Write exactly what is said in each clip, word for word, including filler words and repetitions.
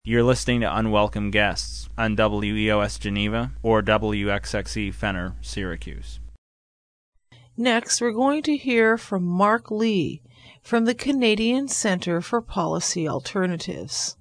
You're listening to Unwelcome Guests on W E O S Geneva or W X X E Fenner, Syracuse. Next, we're going to hear from Mark Lee from the Canadian Centre for Policy Alternatives.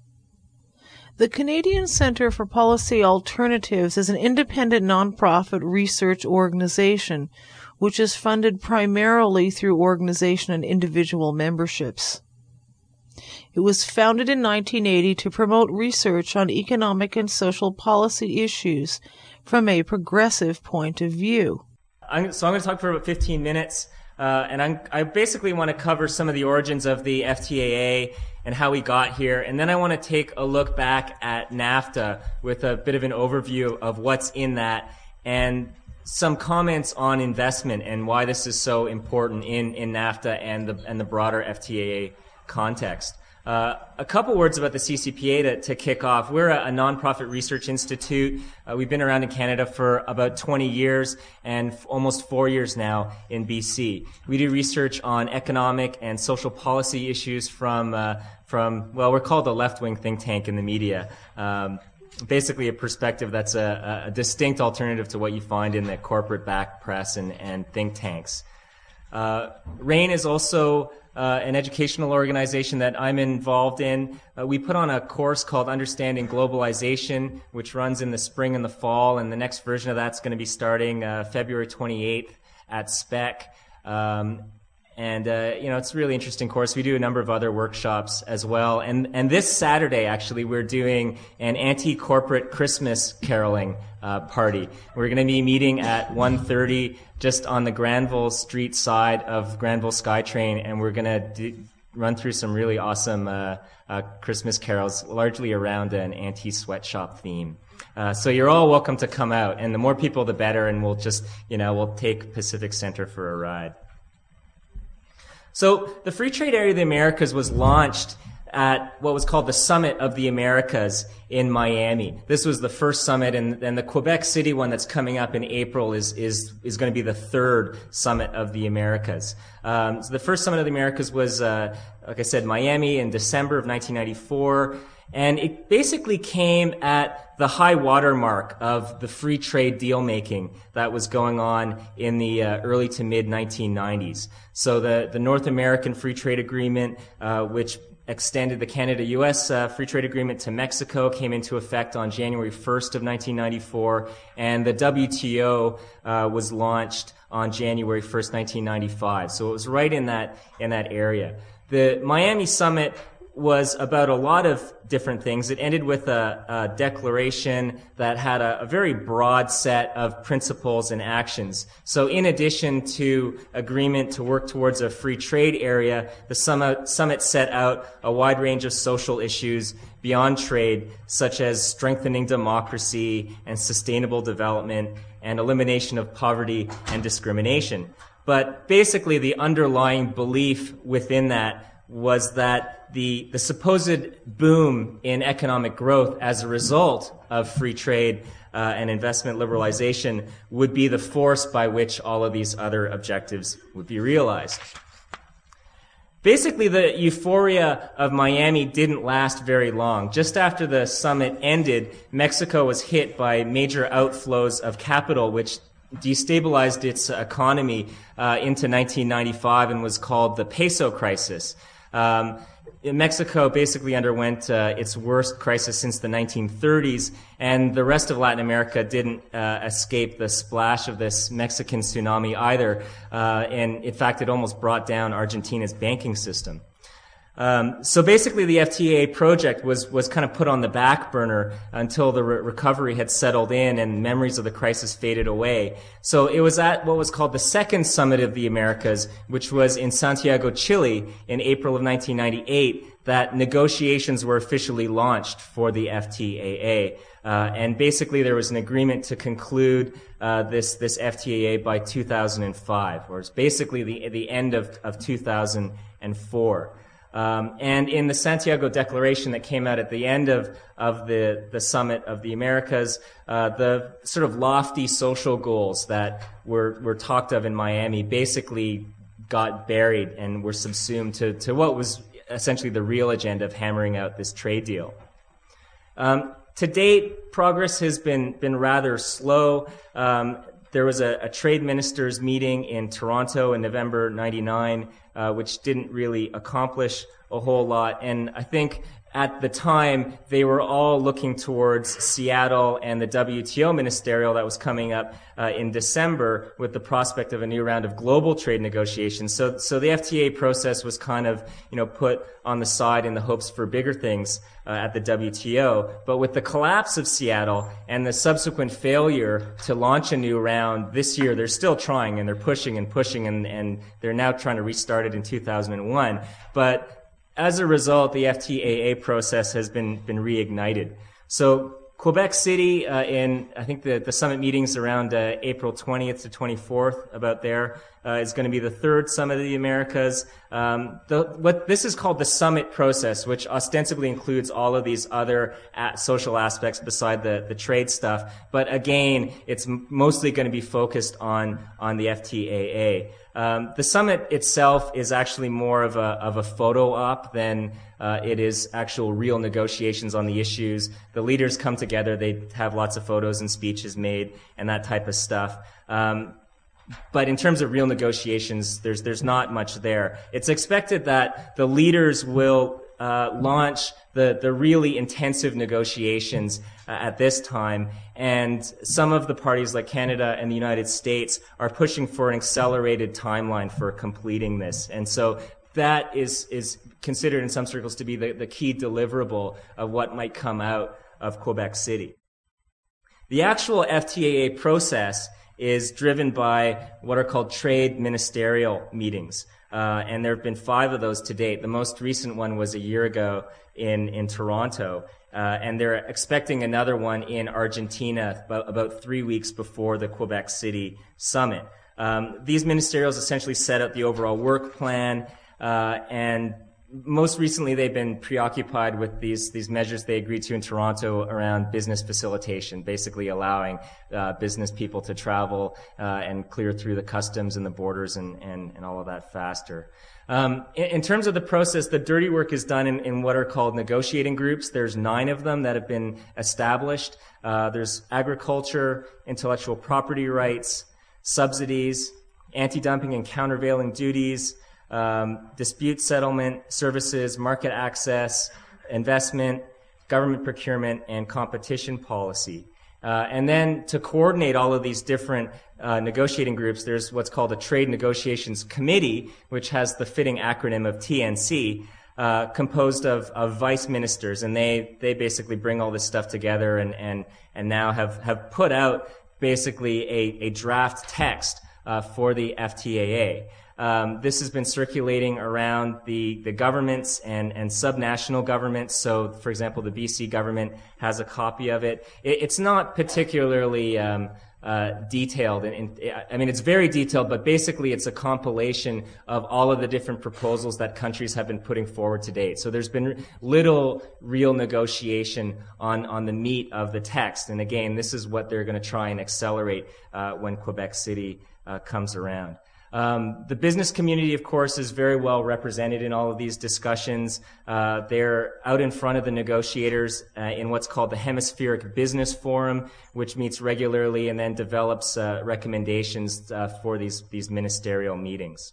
The Canadian Centre for Policy Alternatives is an independent nonprofit research organization which is funded primarily through organization and individual memberships. It was founded in nineteen eighty to promote research on economic and social policy issues from a progressive point of view. I'm, so I'm going to talk for about fifteen minutes, uh, and I'm, I basically want to cover some of the origins of the F T A A and how we got here, and then I want to take a look back at NAFTA with a bit of an overview of what's in that and some comments on investment and why this is so important in, in NAFTA and the, and the broader F T A A context. Uh, a couple words about the C C P A to, to kick off. We're a, a nonprofit research institute. Uh, we've been around in Canada for about twenty years and f- almost four years now in B C. We do research on economic and social policy issues from, uh, from, well, we're called the left-wing think tank in the media. Um, basically a perspective that's a, a distinct alternative to what you find in the corporate-backed press and, and think tanks. Uh, RAIN is also Uh, an educational organization that I'm involved in. Uh, we put on a course called Understanding Globalization, which runs in the spring and the fall, and the next version of that's going to be starting uh, February twenty-eighth at SPEC. Um, and, uh, you know, it's a really interesting course. We do a number of other workshops as well. And, and this Saturday, actually, we're doing an anti-corporate Christmas caroling uh, party. We're going to be meeting at one thirty just on the Granville Street side of Granville SkyTrain, and we're going to run through some really awesome uh, uh, Christmas carols, largely around an anti-sweatshop theme. Uh, so you're all welcome to come out, and the more people, the better, and we'll just, you know, we'll take Pacific Center for a ride. So the Free Trade Area of the Americas was launched at what was called the Summit of the Americas in Miami. This was the first summit, and, and the Quebec City one that's coming up in April is is is going to be the third Summit of the Americas. Um, so the first Summit of the Americas was, uh, like I said, Miami in December of nineteen ninety-four, and it basically came at the high water mark of the free trade deal making that was going on in the uh, early to mid nineteen nineties. So the the North American Free Trade Agreement, uh, which extended the Canada-U S uh, free trade agreement to Mexico, came into effect on January first of nineteen ninety-four, and the W T O uh, was launched on January first, nineteen ninety-five. So it was right in that in that area. The Miami Summit was about a lot of different things. It ended with a, a declaration that had a, a very broad set of principles and actions. So in addition to agreement to work towards a free trade area, the summit, summit set out a wide range of social issues beyond trade, such as strengthening democracy and sustainable development and elimination of poverty and discrimination. But basically the underlying belief within that was that the the supposed boom in economic growth as a result of free trade uh, and investment liberalization would be the force by which all of these other objectives would be realized. Basically, the euphoria of Miami didn't last very long. Just after the summit ended, Mexico was hit by major outflows of capital, which destabilized its economy uh, into nineteen ninety-five and was called the peso crisis. Um, Mexico basically underwent uh, its worst crisis since the nineteen thirties, and the rest of Latin America didn't uh, escape the splash of this Mexican tsunami either. Uh, and in fact, it almost brought down Argentina's banking system. Um, so basically, the F T A A project was was kind of put on the back burner until the re- recovery had settled in and memories of the crisis faded away. So it was at what was called the second Summit of the Americas, which was in Santiago, Chile, in April of nineteen ninety-eight, that negotiations were officially launched for the F T A A. Uh, and basically, there was an agreement to conclude uh, this this F T A A by two thousand five, or it's basically the the end of of two thousand four. Um, and in the Santiago Declaration that came out at the end of, of the, the Summit of the Americas, uh, the sort of lofty social goals that were, were talked of in Miami basically got buried and were subsumed to, to what was essentially the real agenda of hammering out this trade deal. Um, to date, progress has been been rather slow. Um, there was a, a trade ministers meeting in Toronto in November ninety-nine, uh, which didn't really accomplish a whole lot. And I think at the time, they were all looking towards Seattle and the W T O ministerial that was coming up uh, in December with the prospect of a new round of global trade negotiations. So, so the F T A process was kind of, you know, put on the side in the hopes for bigger things uh, at the W T O. But with the collapse of Seattle and the subsequent failure to launch a new round this year, they're still trying and they're pushing and pushing and, and they're now trying to restart it in two thousand one. But as a result, the F T A A process has been been reignited. So Quebec City, uh, in I think the, the summit meetings around uh, April twentieth to twenty-fourth, about there, uh, is going to be the third Summit of the Americas. Um, the, what this is called the summit process, which ostensibly includes all of these other uh, social aspects beside the, the trade stuff. But again, it's m- mostly going to be focused on on the F T A A. Um, the summit itself is actually more of a of a photo op than uh, it is actual real negotiations on the issues. The leaders come together, they have lots of photos and speeches made and that type of stuff. Um, but in terms of real negotiations, there's there's not much there. It's expected that the leaders will uh, launch the the really intensive negotiations uh, at this time, and some of the parties like Canada and the United States are pushing for an accelerated timeline for completing this. And so that is is considered in some circles to be the, the key deliverable of what might come out of Quebec City. The actual F T A A process is driven by what are called trade ministerial meetings. Uh, and there have been five of those to date. The most recent one was a year ago in, in Toronto. Uh, and they're expecting another one in Argentina about, about three weeks before the Quebec City summit. Um, these ministerials essentially set out the overall work plan, uh, and most recently they've been preoccupied with these these measures they agreed to in Toronto around business facilitation, basically allowing uh, business people to travel uh, and clear through the customs and the borders and, and, and all of that faster. Um, in, in terms of the process, the dirty work is done in, in what are called negotiating groups. There's nine of them that have been established. Uh, there's agriculture, intellectual property rights, subsidies, anti-dumping and countervailing duties, um, dispute settlement, services, market access, investment, government procurement, and competition policy. Uh, and then to coordinate all of these different uh, negotiating groups, there's what's called a Trade Negotiations Committee, which has the fitting acronym of T N C, uh, composed of, of vice ministers, and they they basically bring all this stuff together and and and now have have put out basically a, a draft text uh, for the F T A A. Um, this has been circulating around the, the governments and, and subnational governments. So, for example, the B C government has a copy of it. it it's not particularly um, uh, detailed. And, and, I mean, it's very detailed, but basically it's a compilation of all of the different proposals that countries have been putting forward to date. So there's been little real negotiation on, on the meat of the text. And again, this is what they're going to try and accelerate uh, when Quebec City uh, comes around. Um, the business community, of course, is very well represented in all of these discussions. Uh, they're out in front of the negotiators uh, in what's called the Hemispheric Business Forum, which meets regularly and then develops uh, recommendations uh, for these, these ministerial meetings.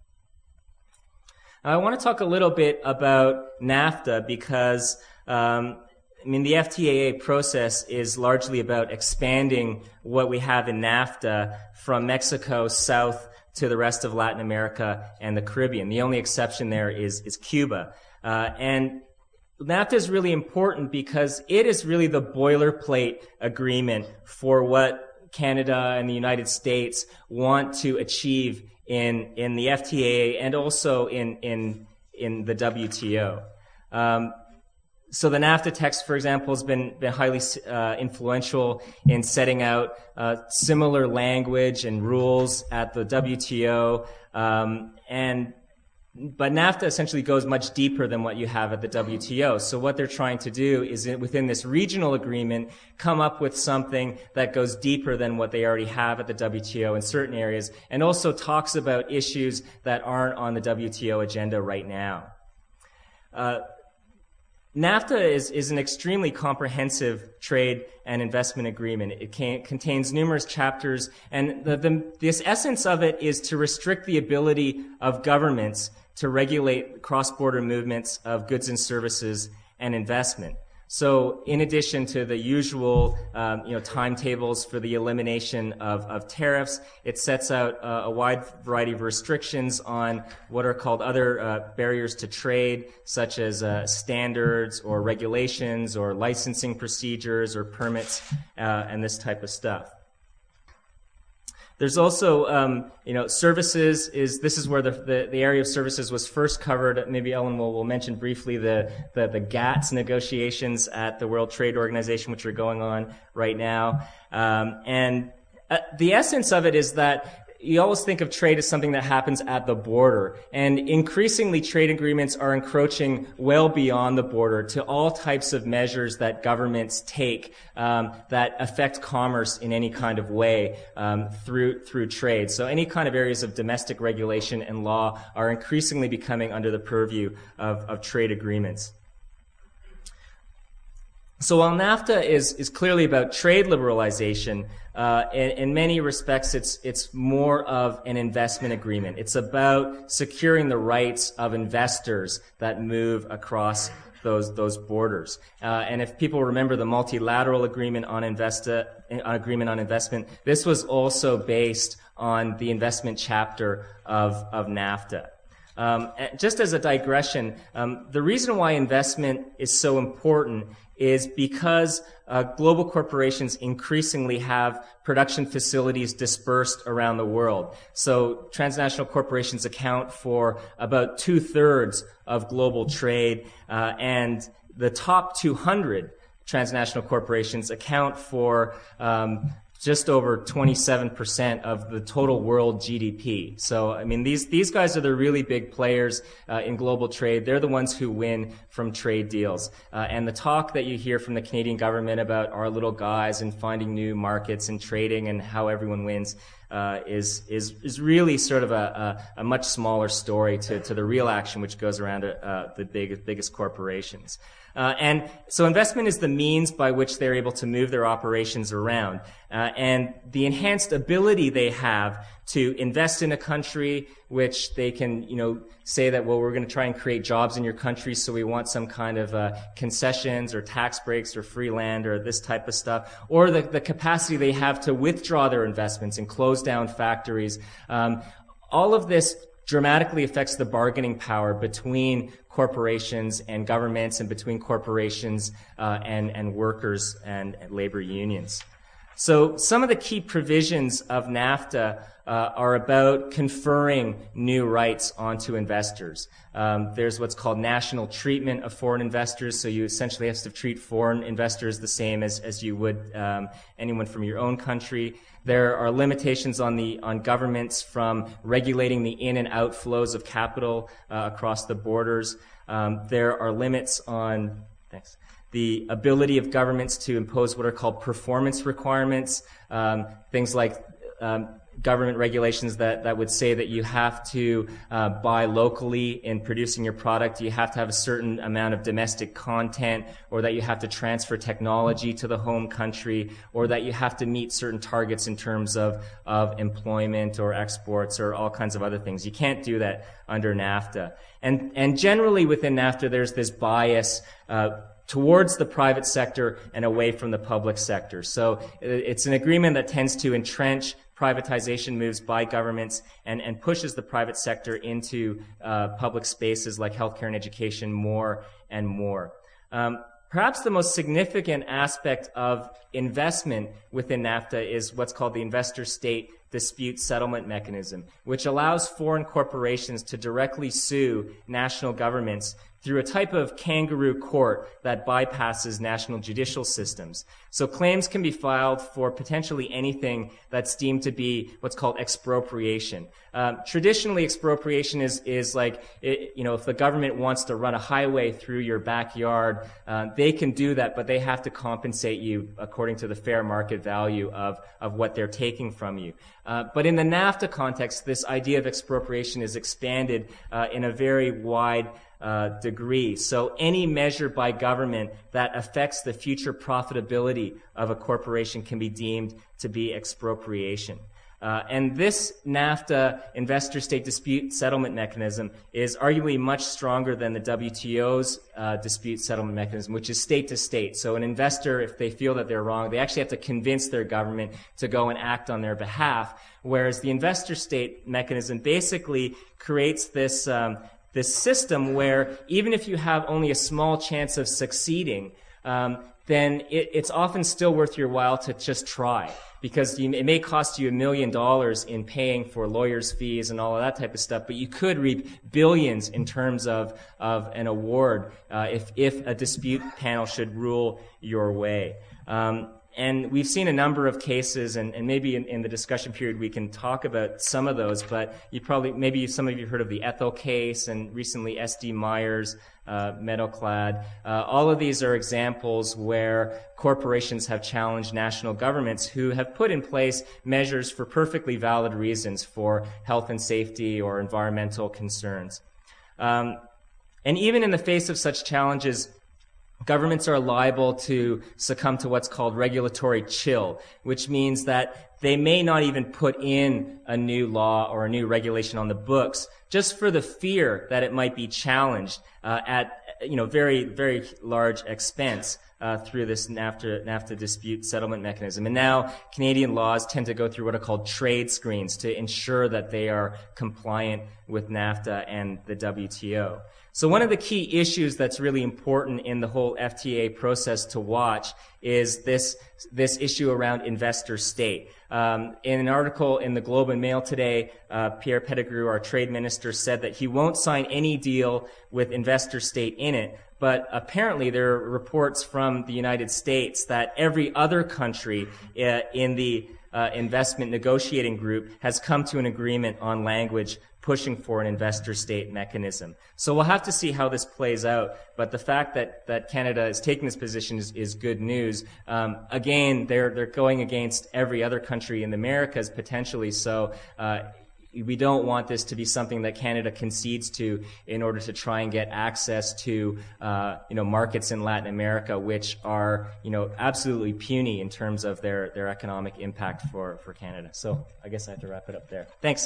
I want to talk a little bit about NAFTA because um, I mean, the F T A A process is largely about expanding what we have in NAFTA from Mexico south to the rest of Latin America and the Caribbean. The only exception there is, is Cuba. Uh, and NAFTA is really important because it is really the boilerplate agreement for what Canada and the United States want to achieve in, in the F T A A and also in, in, in the W T O. Um, So the NAFTA text, for example, has been, been highly uh, influential in setting out uh, similar language and rules at the W T O. Um, and but NAFTA essentially goes much deeper than what you have at the W T O. So what they're trying to do is, within this regional agreement, come up with something that goes deeper than what they already have at the W T O in certain areas, and also talks about issues that aren't on the W T O agenda right now. Uh, NAFTA is, is an extremely comprehensive trade and investment agreement. It can, contains numerous chapters, and the, the, this essence of it is to restrict the ability of governments to regulate cross-border movements of goods and services and investment. So in addition to the usual um, you know, timetables for the elimination of, of tariffs, it sets out uh, a wide variety of restrictions on what are called other uh, barriers to trade, such as uh, standards or regulations or licensing procedures or permits uh, and this type of stuff. There's also, um, you know, services is, this is where the, the, the area of services was first covered. Maybe Ellen will, will mention briefly the, the, the GATS negotiations at the World Trade Organization, which are going on right now. Um, and uh, the essence of it is that you always think of trade as something that happens at the border. And increasingly, trade agreements are encroaching well beyond the border to all types of measures that governments take um, that affect commerce in any kind of way um, through through trade. So any kind of areas of domestic regulation and law are increasingly becoming under the purview of, of trade agreements. So while NAFTA is, is clearly about trade liberalization, uh, in, in many respects it's, it's more of an investment agreement. It's about securing the rights of investors that move across those, those borders. Uh, and if people remember the multilateral agreement on investa, agreement on investment, this was also based on the investment chapter of, of NAFTA. Um, just as a digression, um, the reason why investment is so important is because uh, global corporations increasingly have production facilities dispersed around the world. So transnational corporations account for about two-thirds of global trade, uh, and the top two hundred transnational corporations account for um, just over twenty-seven percent of the total world G D P. So, I mean, these, these guys are the really big players uh, in global trade. They're the ones who win from trade deals. Uh, and the talk that you hear from the Canadian government about our little guys and finding new markets and trading and how everyone wins uh, is, is, is really sort of a, a, a much smaller story to, to the real action which goes around uh, the big, biggest corporations. Uh, and so investment is the means by which they're able to move their operations around. Uh, and the enhanced ability they have to invest in a country, which they can, you know, say that, well, we're going to try and create jobs in your country, so we want some kind of uh, concessions or tax breaks or free land or this type of stuff, or the, the capacity they have to withdraw their investments and close down factories. Um, all of this dramatically affects the bargaining power between corporations and governments and between corporations uh, and, and workers and, and labor unions. So some of the key provisions of NAFTA uh, are about conferring new rights onto investors. Um, there's what's called national treatment of foreign investors, so you essentially have to treat foreign investors the same as, as you would um, anyone from your own country. There are limitations on the on governments from regulating the in and out flows of capital uh, across the borders. Um, there are limits on thanks, the ability of governments to impose what are called performance requirements, um, things like um, government regulations that, that would say that you have to uh, buy locally in producing your product, you have to have a certain amount of domestic content, or that you have to transfer technology to the home country, or that you have to meet certain targets in terms of, of employment or exports or all kinds of other things. You can't do that under NAFTA. And, and generally within NAFTA there's this bias uh, towards the private sector and away from the public sector. So it's an agreement that tends to entrench privatization moves by governments and, and pushes the private sector into uh, public spaces like healthcare and education more and more. Um, perhaps the most significant aspect of investment within NAFTA is what's called the investor-state dispute settlement mechanism, which allows foreign corporations to directly sue national governments through a type of kangaroo court that bypasses national judicial systems. So claims can be filed for potentially anything that's deemed to be what's called expropriation. Um, traditionally, expropriation is is like, it, you know, if the government wants to run a highway through your backyard, uh, they can do that, but they have to compensate you according to the fair market value of of what they're taking from you. Uh, but in the NAFTA context, this idea of expropriation is expanded uh, in a very wide uh, degree. So any measure by government that affects the future profitability of a corporation can be deemed to be expropriation. Uh, and this NAFTA investor-state dispute settlement mechanism is arguably much stronger than the W T O's uh, dispute settlement mechanism, which is state-to-state. So an investor, if they feel that they're wrong, they actually have to convince their government to go and act on their behalf, whereas the investor-state mechanism basically creates this, um, this system where even if you have only a small chance of succeeding, um, then it, it's often still worth your while to just try. Because you, it may cost you a million dollars in paying for lawyers' fees and all of that type of stuff, but you could reap billions in terms of, of an award uh, if, if a dispute panel should rule your way. Um, and we've seen a number of cases, and, and maybe in, in the discussion period we can talk about some of those, but you probably, maybe some of you heard of the Ethel case and recently S D Myers, uh, Meadowclad. Uh, all of these are examples where corporations have challenged national governments who have put in place measures for perfectly valid reasons for health and safety or environmental concerns. Um, and even in the face of such challenges, governments are liable to succumb to what's called regulatory chill, which means that they may not even put in a new law or a new regulation on the books just for the fear that it might be challenged uh, at, you know, very, very large expense uh, through this NAFTA, NAFTA dispute settlement mechanism. And now Canadian laws tend to go through what are called trade screens to ensure that they are compliant with NAFTA and the W T O. So one of the key issues that's really important in the whole F T A process to watch is this this issue around investor state. Um, in an article in the Globe and Mail today, uh, Pierre Pettigrew, our trade minister, said that he won't sign any deal with investor state in it. But apparently there are reports from the United States that every other country uh, in the uh, investment negotiating group has come to an agreement on language pushing for an investor-state mechanism. So we'll have to see how this plays out. But the fact that, that Canada is taking this position is, is good news. Um, again, they're they're going against every other country in the Americas potentially. So uh, we don't want this to be something that Canada concedes to in order to try and get access to uh, you know markets in Latin America, which are you know absolutely puny in terms of their their economic impact for for Canada. So I guess I have to wrap it up there. Thanks.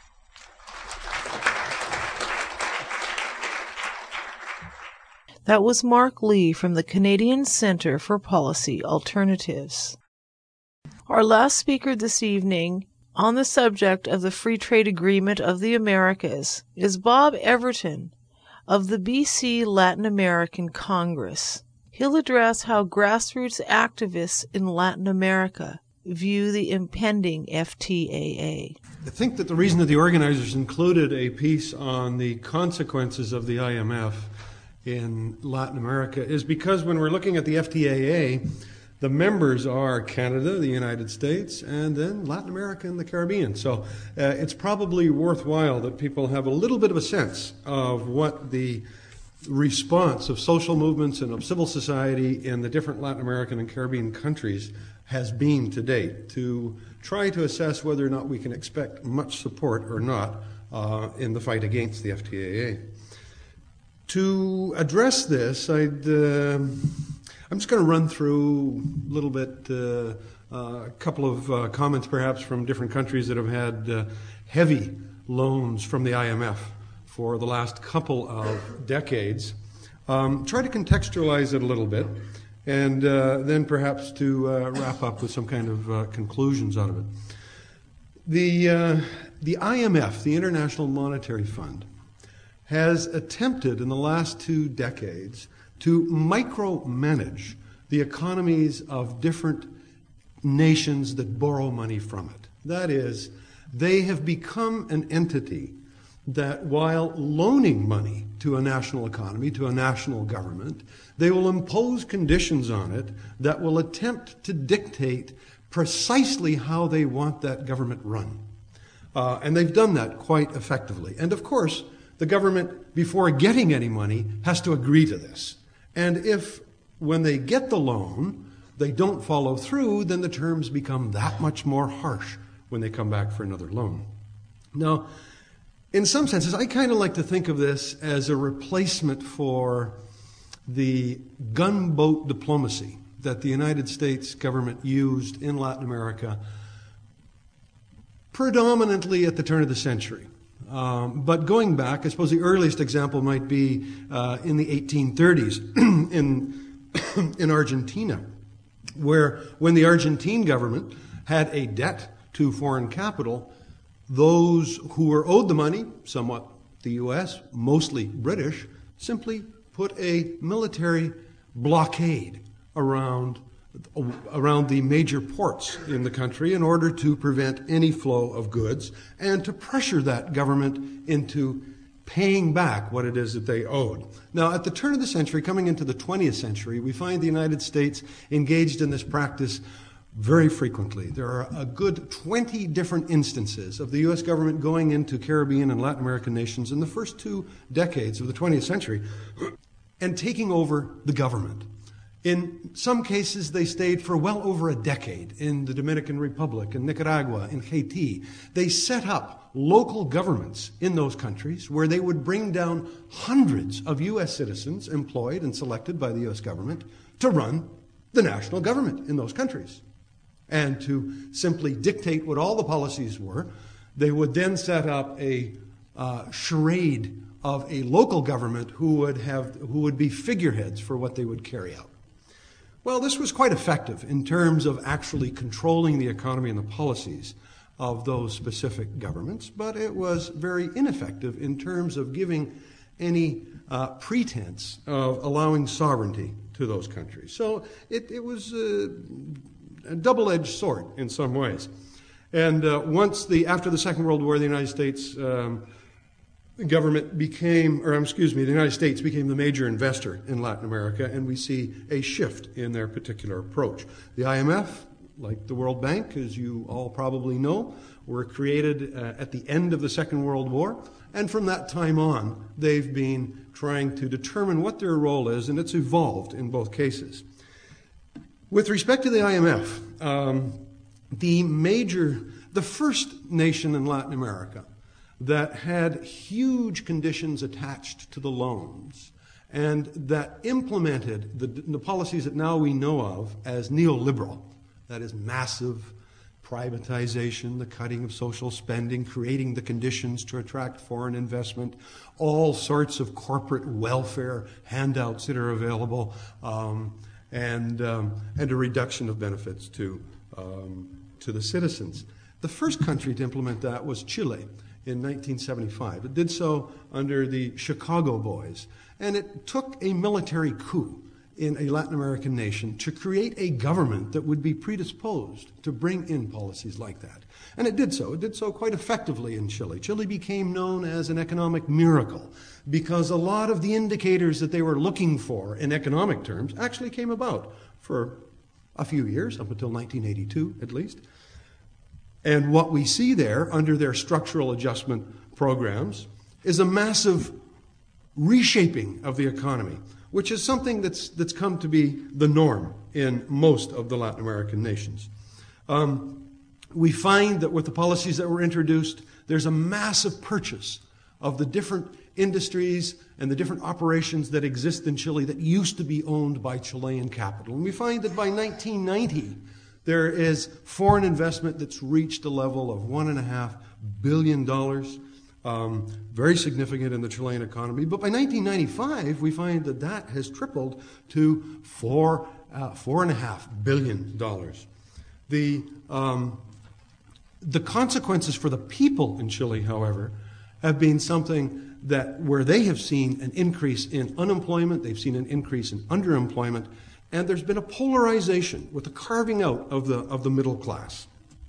That was Mark Lee from the Canadian Centre for Policy Alternatives. Our last speaker this evening on the subject of the Free Trade Agreement of the Americas is Bob Everton of the B C Latin American Congress. He'll address how grassroots activists in Latin America view the impending F T A A. I think that the reason that the organizers included a piece on the consequences of the I M F in Latin America is because when we're looking at the F T A A, the members are Canada, the United States, and then Latin America and the Caribbean. So uh, it's probably worthwhile that people have a little bit of a sense of what the response of social movements and of civil society in the different Latin American and Caribbean countries has been to date, to try to assess whether or not we can expect much support or not uh, in the fight against the F T A A. To address this, I'd, uh, I'm just going to run through a little bit, uh, uh, a couple of uh, comments perhaps from different countries that have had uh, heavy loans from the I M F for the last couple of decades. Um, try to contextualize it a little bit, and uh, then perhaps to uh, wrap up with some kind of uh, conclusions out of it. The, uh, the I M F, the International Monetary Fund, has attempted in the last two decades to micromanage the economies of different nations that borrow money from it. That is, they have become an entity that while loaning money to a national economy, to a national government, they will impose conditions on it that will attempt to dictate precisely how they want that government run. Uh, and they've done that quite effectively. And of course, the government, before getting any money, has to agree to this. And if, when they get the loan, they don't follow through, then the terms become that much more harsh when they come back for another loan. Now, in some senses, I kind of like to think of this as a replacement for the gunboat diplomacy that the United States government used in Latin America predominantly at the turn of the century. Um, but going back, I suppose the earliest example might be uh, in the eighteen thirties in, in Argentina, where when the Argentine government had a debt to foreign capital, those who were owed the money, somewhat the U S, mostly British, simply put a military blockade around around the major ports in the country in order to prevent any flow of goods and to pressure that government into paying back what it is that they owed. Now, at the turn of the century, coming into the twentieth century, we find the United States engaged in this practice very frequently. There are a good twenty different instances of the U S government going into Caribbean and Latin American nations in the first two decades of the twentieth century and taking over the government. In some cases, they stayed for well over a decade in the Dominican Republic, in Nicaragua, in Haiti. They set up local governments in those countries where they would bring down hundreds of U S citizens employed and selected by the U S government to run the national government in those countries and to simply dictate what all the policies were. They would then set up a uh, charade of a local government who would have who would be figureheads for what they would carry out. Well, this was quite effective in terms of actually controlling the economy and the policies of those specific governments, but it was very ineffective in terms of giving any uh, pretense of allowing sovereignty to those countries. So it, it was uh, a double-edged sword in some ways. And uh, once the after the Second World War, the United States um, government became, or excuse me, the United States became the major investor in Latin America, and we see a shift in their particular approach. The I M F, like the World Bank, as you all probably know, were created uh, at the end of the Second World War, and from that time on, they've been trying to determine what their role is, and it's evolved in both cases. With respect to the I M F, um, the major, the first nation in Latin America that had huge conditions attached to the loans and that implemented the, the policies that now we know of as neoliberal, that is massive privatization, the cutting of social spending, creating the conditions to attract foreign investment, all sorts of corporate welfare handouts that are available, um, and, um, and a reduction of benefits to, um, to the citizens. The first country to implement that was Chile in nineteen seventy-five. It did so under the Chicago Boys, and it took a military coup in a Latin American nation to create a government that would be predisposed to bring in policies like that. And it did so. It did so quite effectively in Chile. Chile became known as an economic miracle because a lot of the indicators that they were looking for in economic terms actually came about for a few years, up until nineteen eighty-two at least. And what we see there under their structural adjustment programs is a massive reshaping of the economy, which is something that's that's come to be the norm in most of the Latin American nations. Um, we find that with the policies that were introduced, there's a massive purchase of the different industries and the different operations that exist in Chile that used to be owned by Chilean capital. And we find that by nineteen ninety, there is foreign investment that's reached a level of one and a half billion dollars, um, very significant in the Chilean economy. But by nineteen ninety-five, we find that that has tripled to four, uh, four and a half billion dollars. The um, the consequences for the people in Chile, however, have been something that where they have seen an increase in unemployment, they've seen an increase in underemployment. And there's been a polarization with the carving out of the, of the middle class.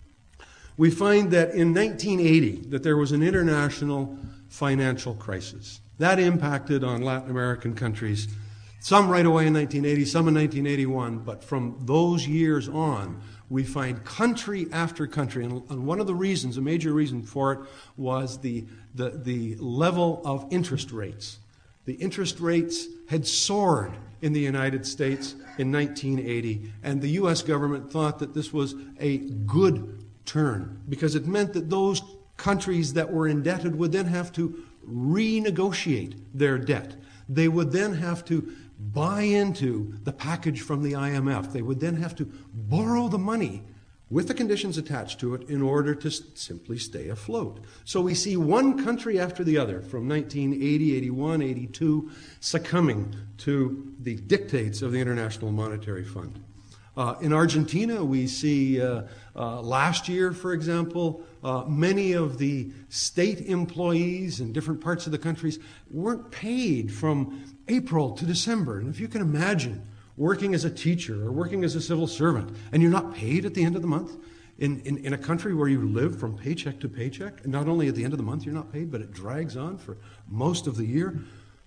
We find that in nineteen eighty, that there was an international financial crisis. That impacted on Latin American countries, some right away in nineteen eighty, some in nineteen eighty-one, but from those years on, we find country after country, and, and one of the reasons, a major reason for it, was the, the, the level of interest rates. The interest rates had soared in the United States in nineteen eighty, and the U S government thought that this was a good turn because it meant that those Countries that were indebted would then have to renegotiate their debt. They would then have to buy into the package from the I M F. They would then have to borrow the money with the conditions attached to it in order to simply stay afloat. So we see one country after the other from nineteen eighty, eighty-one, eighty-two succumbing to the dictates of the International Monetary Fund. Uh, in Argentina, we see uh, uh, last year, for example, uh, many of the state employees in different parts of the countries weren't paid from April to December. And if you can imagine working as a teacher or working as a civil servant and you're not paid at the end of the month in, in, in a country where you live from paycheck to paycheck, and not only at the end of the month you're not paid, but it drags on for most of the year,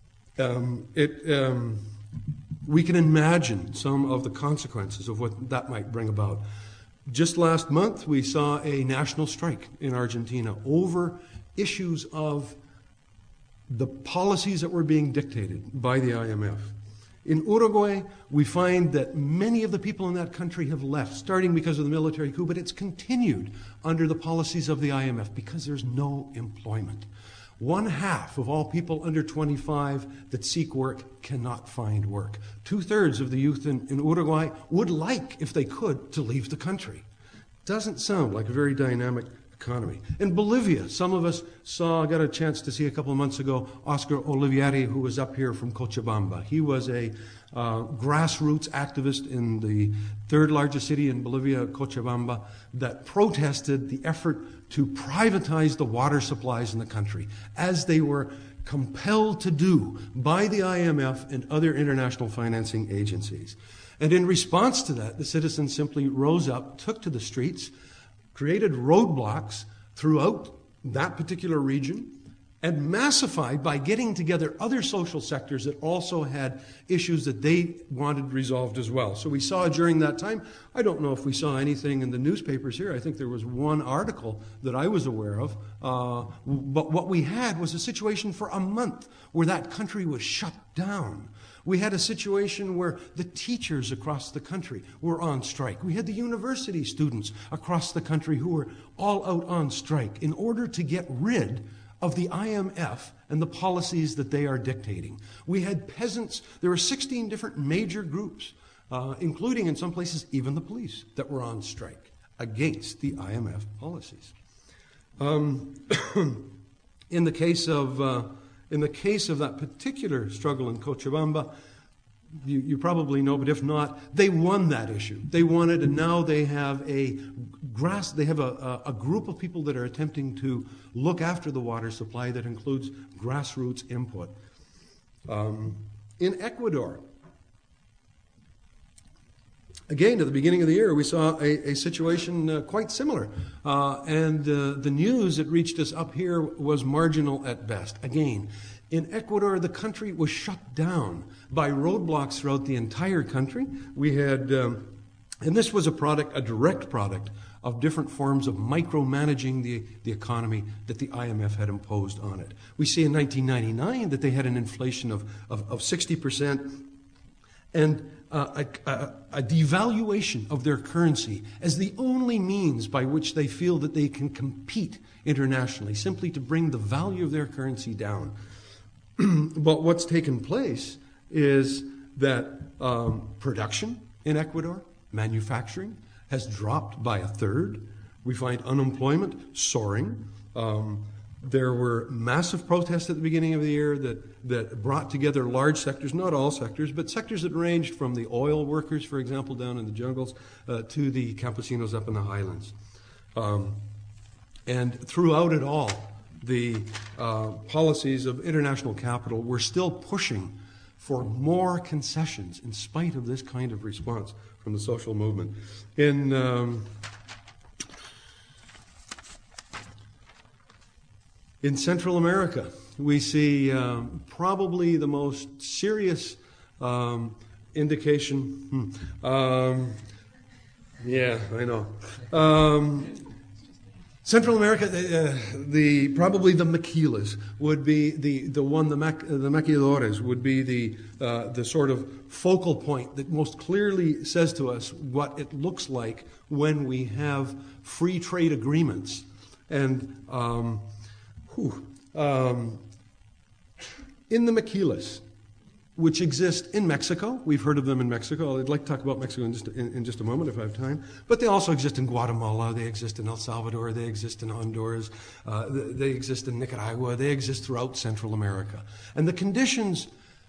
um, it... Um, we can imagine some of the consequences of what that might bring about. Just last month, we saw a national strike in Argentina over issues of the policies that were being dictated by the I M F. In Uruguay, we find that many of the people in that country have left, starting because of the military coup, but it's continued under the policies of the I M F because there's no employment. One half of all people under twenty-five that seek work cannot find work. Two-thirds of the youth in, in Uruguay would like, if they could, to leave the country. Doesn't sound like a very dynamic economy. In Bolivia, some of us saw, got a chance to see a couple of months ago, Oscar Olivieri, who was up here from Cochabamba. He was a uh, grassroots activist in the third largest city in Bolivia, Cochabamba, that protested the effort to privatize the water supplies in the country, as they were compelled to do by the I M F and other international financing agencies. And in response to that, the citizens simply rose up, took to the streets, created roadblocks throughout that particular region, and massified by getting together other social sectors that also had issues that they wanted resolved as well. So we saw during that time, I don't know if we saw anything in the newspapers here. I think there was one article that I was aware of. Uh, but what we had was a situation for a month where that country was shut down. We had a situation where the teachers across the country were on strike. We had the university students across the country who were all out on strike in order to get rid of the I M F and the policies that they are dictating. We had peasants. There were sixteen different major groups, uh, including in some places even the police, that were on strike against the I M F policies. Um, in the case of uh, in the case of that particular struggle in Cochabamba, You, you probably know, but if not, they won that issue. They won it, and now they have a grass. They have a, a, a group of people that are attempting to look after the water supply that includes grassroots input. Um, in Ecuador, again, at the beginning of the year, we saw a, a situation uh, quite similar, uh, and uh, the news that reached us up here was marginal at best. Again, in Ecuador, the country was shut down by roadblocks throughout the entire country. We had, um, and this was a product, a direct product of different forms of micromanaging the, the economy that the I M F had imposed on it. We see in nineteen ninety-nine that they had an inflation of, of, of sixty percent and uh, a, a, a devaluation of their currency as the only means by which they feel that they can compete internationally, simply to bring the value of their currency down. But what's taken place is that um, production in Ecuador, manufacturing, has dropped by a third. We find unemployment soaring. Um, there were massive protests at the beginning of the year that, that brought together large sectors, not all sectors, but sectors that ranged from the oil workers, for example, down in the jungles, uh, to the campesinos up in the highlands. Um, and throughout it all, the uh, policies of international capital were still pushing for more concessions in spite of this kind of response from the social movement. In um, in Central America, we see um, probably the most serious um, indication. Hmm, um, yeah, I know. Um, Central America, uh, the probably the maquilas would be the the one the mac, the maquiladores would be the uh, the sort of focal point that most clearly says to us what it looks like when we have free trade agreements And um, whew, um, in the maquilas, which exist in Mexico. We've heard of them in Mexico. I'd like to talk about Mexico in just, in, in just a moment if I have time. But they also exist in Guatemala. They exist in El Salvador. They exist in Honduras. Uh, they, they exist in Nicaragua. They exist throughout Central America. And the conditions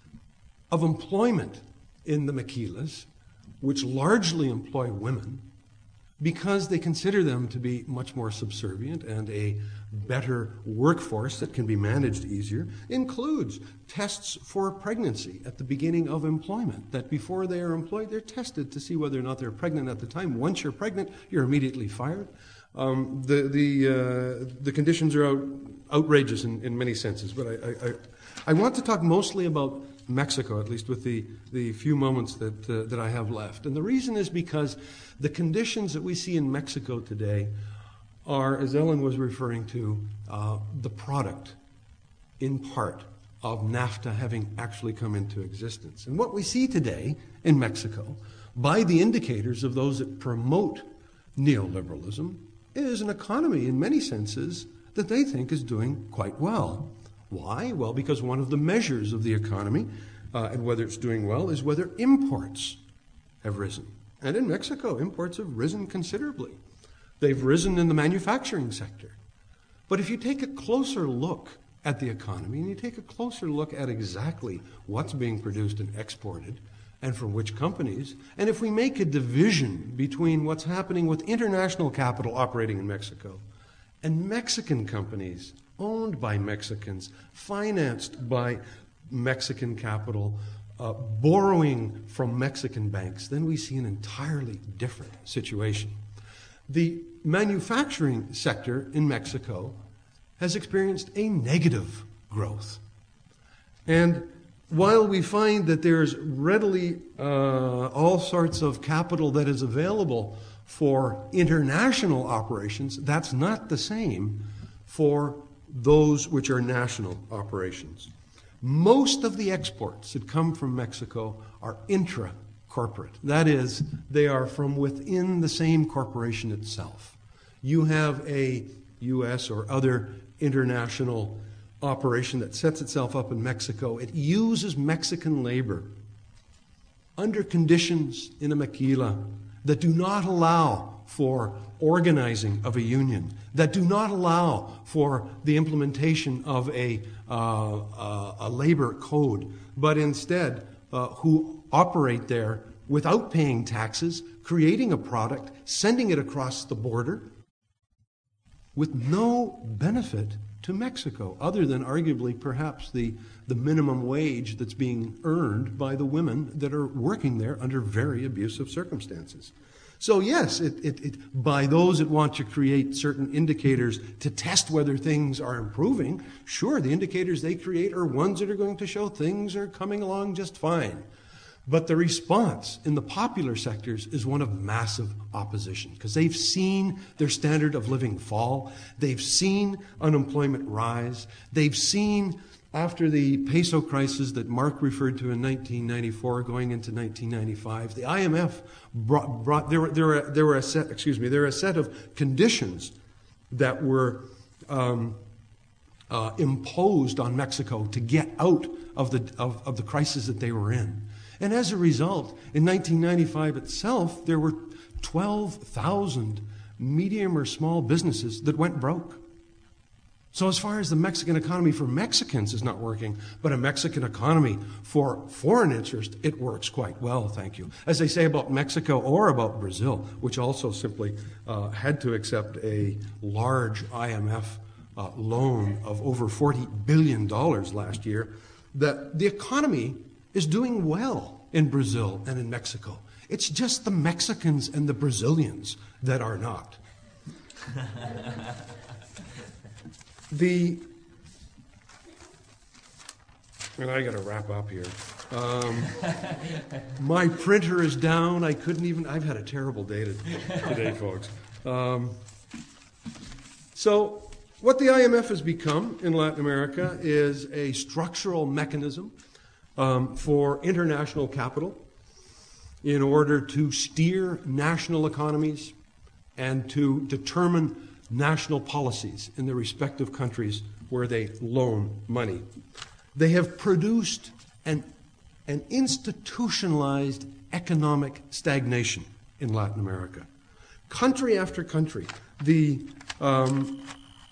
of employment in the maquilas, which largely employ women, because they consider them to be much more subservient and a better workforce that can be managed easier, includes tests for pregnancy at the beginning of employment, that before they are employed, they're tested to see whether or not they're pregnant at the time. Once you're pregnant, you're immediately fired. Um, the the uh, the conditions are out, outrageous in, in many senses, but I, I, I, I want to talk mostly about Mexico, at least with the, the few moments that, uh, that I have left. And the reason is because the conditions that we see in Mexico today are, as Ellen was referring to, uh, the product, in part, of NAFTA having actually come into existence. And what we see today in Mexico, by the indicators of those that promote neoliberalism, is an economy, in many senses, that they think is doing quite well. Why? Well, because one of the measures of the economy, uh, and whether it's doing well, is whether imports have risen. And in Mexico, imports have risen considerably. They've risen in the manufacturing sector. But if you take a closer look at the economy, and you take a closer look at exactly what's being produced and exported, and from which companies, and if we make a division between what's happening with international capital operating in Mexico and Mexican companies owned by Mexicans, financed by Mexican capital, uh, borrowing from Mexican banks, then we see an entirely different situation. The manufacturing sector in Mexico has experienced a negative growth. And while we find that there's readily uh, all sorts of capital that is available for international operations, that's not the same for those which are national operations. Most of the exports that come from Mexico are intra-corporate. That is, they are from within the same corporation itself. You have a U S or other international operation that sets itself up in Mexico. It uses Mexican labor under conditions in a maquila that do not allow for organizing of a union, that do not allow for the implementation of a, uh, uh, a labor code, but instead uh, who operate there without paying taxes, creating a product, sending it across the border with no benefit to Mexico, other than arguably perhaps the, the minimum wage that's being earned by the women that are working there under very abusive circumstances. So yes, it, it, it, by those that want to create certain indicators to test whether things are improving, sure, the indicators they create are ones that are going to show things are coming along just fine. But the response in the popular sectors is one of massive opposition, because they've seen their standard of living fall. They've seen unemployment rise. They've seen, after the peso crisis that Mark referred to in nineteen ninety-four, going into nineteen ninety-five, the I M F brought, brought there were there were there were a set excuse me there were a set of conditions that were um, uh, imposed on Mexico to get out of the of, of the crisis that they were in. And as a result, in nineteen ninety-five itself, there were twelve thousand medium or small businesses that went broke. So as far as the Mexican economy for Mexicans is not working, but a Mexican economy for foreign interest, it works quite well, thank you. As they say about Mexico or about Brazil, which also simply uh, had to accept a large I M F uh, loan of over forty billion dollars last year, that the economy is doing well in Brazil and in Mexico. It's just the Mexicans and the Brazilians that are not. The, and I got to wrap up here. Um, my printer is down. I couldn't even, I've had a terrible day today, folks. Um, so what the I M F has become in Latin America is a structural mechanism Um, for international capital in order to steer national economies and to determine national policies in their respective countries where they loan money. They have produced an, an institutionalized economic stagnation in Latin America. Country after country, the um,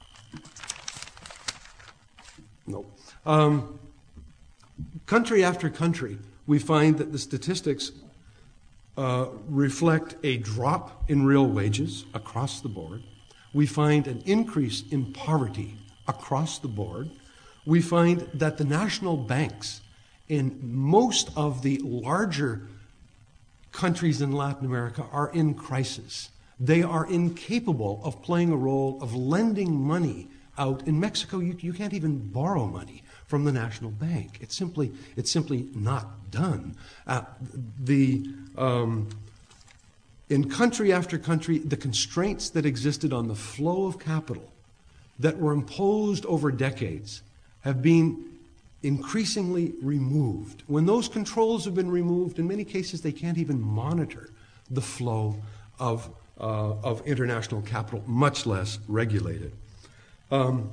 no, um, country after country, we find that the statistics uh, reflect a drop in real wages across the board. We find an increase in poverty across the board. We find that the national banks in most of the larger countries in Latin America are in crisis. They are incapable of playing a role of lending money out. In Mexico, you, you can't even borrow money from the national bank. It's simply, it's simply not done. Uh, the, um, in country after country, the constraints that existed on the flow of capital that were imposed over decades have been increasingly removed. When those controls have been removed, in many cases they can't even monitor the flow of, uh, of international capital, much less regulate it. Um,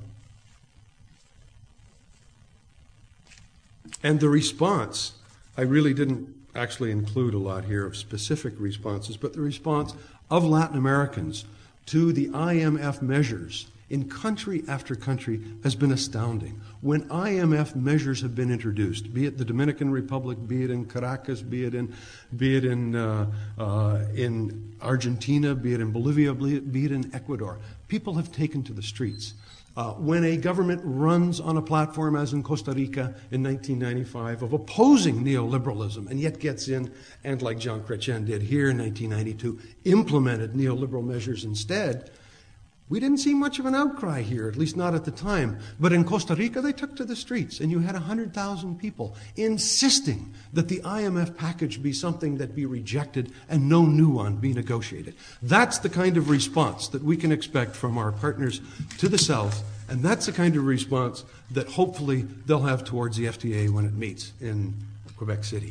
and the response, I really didn't actually include a lot here of specific responses, but the response of Latin Americans to the I M F measures in country after country has been astounding. When I M F measures have been introduced, be it the Dominican Republic, be it in Caracas, be it in, be it in, uh, uh, in Argentina, be it in Bolivia, be it, be it in Ecuador, people have taken to the streets. Uh, when a government runs on a platform, as in Costa Rica in nineteen ninety-five, of opposing neoliberalism, and yet gets in, and like Jean Chrétien did here in nineteen ninety-two, implemented neoliberal measures instead, we didn't see much of an outcry here, at least not at the time. But in Costa Rica, they took to the streets, and you had one hundred thousand people insisting that the I M F package be something that be rejected and no new one be negotiated. That's the kind of response that we can expect from our partners to the south, and that's the kind of response that hopefully they'll have towards the F T A when it meets in Quebec City.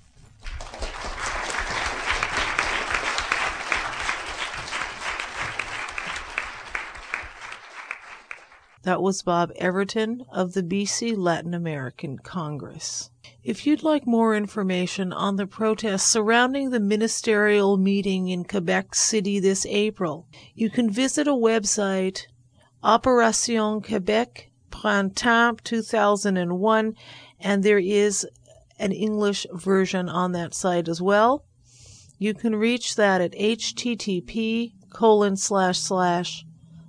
That was Bob Everton of the B C Latin American Congress. If you'd like more information on the protests surrounding the ministerial meeting in Quebec City this April, you can visit a website, Opération Québec Printemps two thousand one, and there is an English version on that site as well. You can reach that at http colon slash slash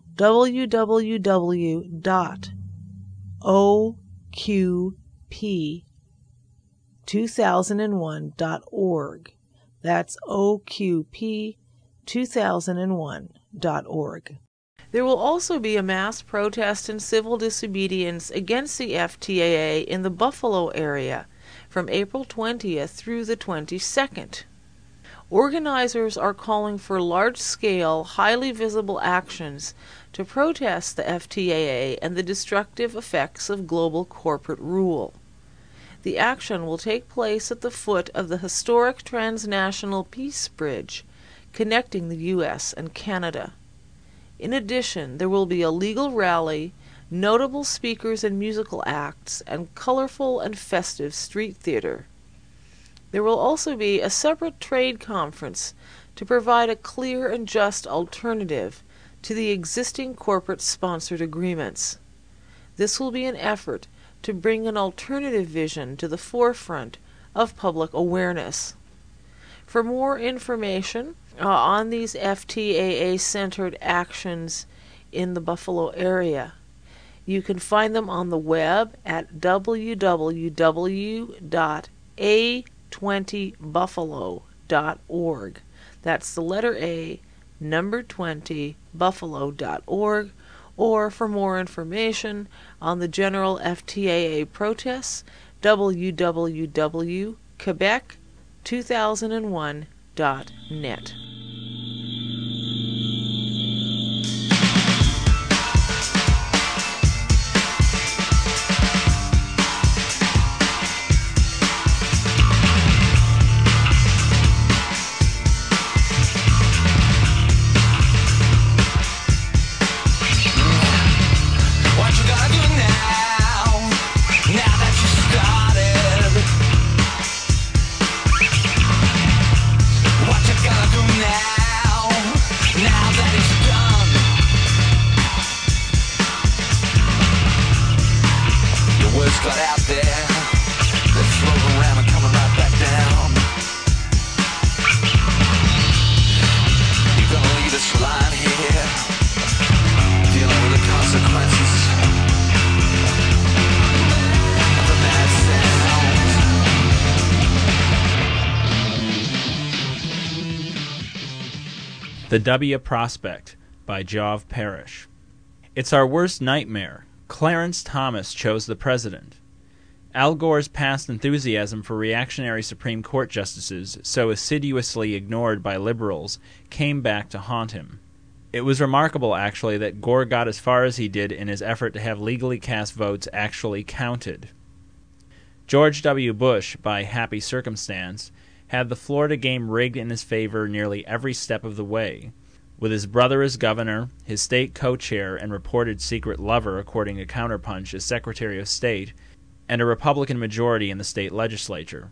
www dot o q p two thousand one dot org. That's O Q P two thousand one dot org. There will also be a mass protest and civil disobedience against the F T A A in the Buffalo area from April twentieth through the twenty-second. Organizers are calling for large-scale, highly visible actions to protest the F T A A and the destructive effects of global corporate rule. The action will take place at the foot of the historic transnational Peace Bridge connecting the U S and Canada. In addition, there will be a legal rally, notable speakers and musical acts, and colorful and festive street theater. There will also be a separate trade conference to provide a clear and just alternative to the existing corporate-sponsored agreements. This will be an effort to bring an alternative vision to the forefront of public awareness. For more information uh, on these F T A A-centered actions in the Buffalo area, you can find them on the web at w w w dot a twenty buffalo dot org. That's the letter A, number twenty, buffalo dot org. Or for more information on the general F T A A protests, w w w dot quebec two thousand one dot net. The W Prospect by Jove Parrish. It's our worst nightmare. Clarence Thomas chose the president. Al Gore's past enthusiasm for reactionary Supreme Court justices, so assiduously ignored by liberals, came back to haunt him. It was remarkable, actually, that Gore got as far as he did in his effort to have legally cast votes actually counted. George W. Bush, by happy circumstance, had the Florida game rigged in his favor nearly every step of the way. With his brother as governor, his state co-chair and reported secret lover, according to Counterpunch, as Secretary of State, and a Republican majority in the state legislature.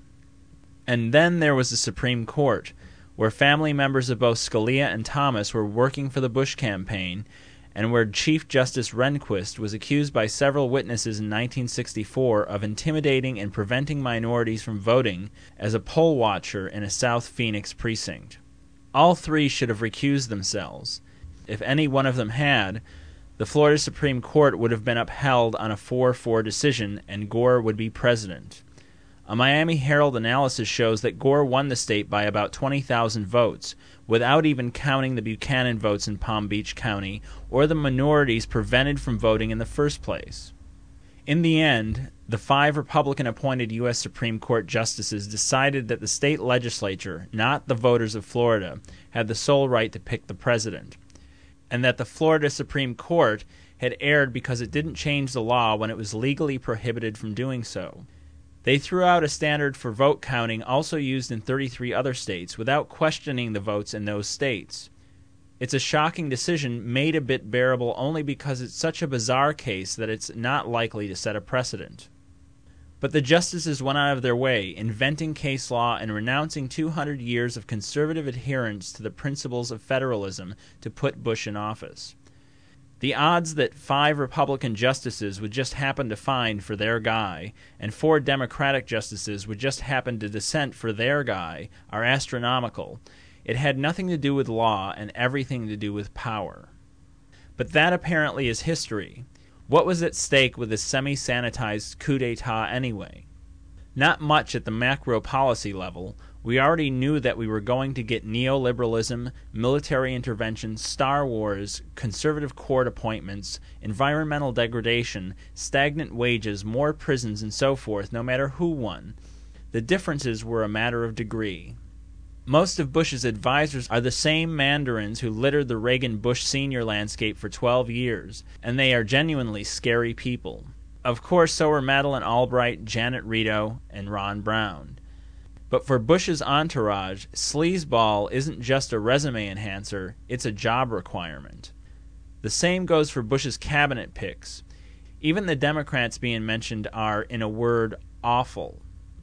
And then there was the Supreme Court, where family members of both Scalia and Thomas were working for the Bush campaign, and where Chief Justice Rehnquist was accused by several witnesses in nineteen sixty-four of intimidating and preventing minorities from voting as a poll watcher in a South Phoenix precinct. All three should have recused themselves. If any one of them had, the Florida Supreme Court would have been upheld on a four four decision, and Gore would be president. A Miami Herald analysis shows that Gore won the state by about twenty thousand votes, without even counting the Buchanan votes in Palm Beach County or the minorities prevented from voting in the first place. In the end, the five Republican-appointed U S Supreme Court justices decided that the state legislature, not the voters of Florida, had the sole right to pick the president, and that the Florida Supreme Court had erred because it didn't change the law when it was legally prohibited from doing so. They threw out a standard for vote counting also used in thirty-three other states without questioning the votes in those states. It's a shocking decision made a bit bearable only because it's such a bizarre case that it's not likely to set a precedent. But the justices went out of their way, inventing case law and renouncing two hundred years of conservative adherence to the principles of federalism to put Bush in office. The odds that five Republican justices would just happen to find for their guy, and four Democratic justices would just happen to dissent for their guy, are astronomical. It had nothing to do with law and everything to do with power. But that apparently is history. What was at stake with this semi-sanitized coup d'etat anyway? Not much at the macro policy level. We already knew that we were going to get neoliberalism, military intervention, Star Wars, conservative court appointments, environmental degradation, stagnant wages, more prisons, and so forth, no matter who won. The differences were a matter of degree. Most of Bush's advisors are the same mandarins who littered the Reagan-Bush senior landscape for twelve years, and they are genuinely scary people. Of course, so were Madeleine Albright, Janet Rito, and Ron Brown. But for Bush's entourage, sleazeball isn't just a resume enhancer, it's a job requirement. The same goes for Bush's cabinet picks. Even the Democrats being mentioned are, in a word, awful.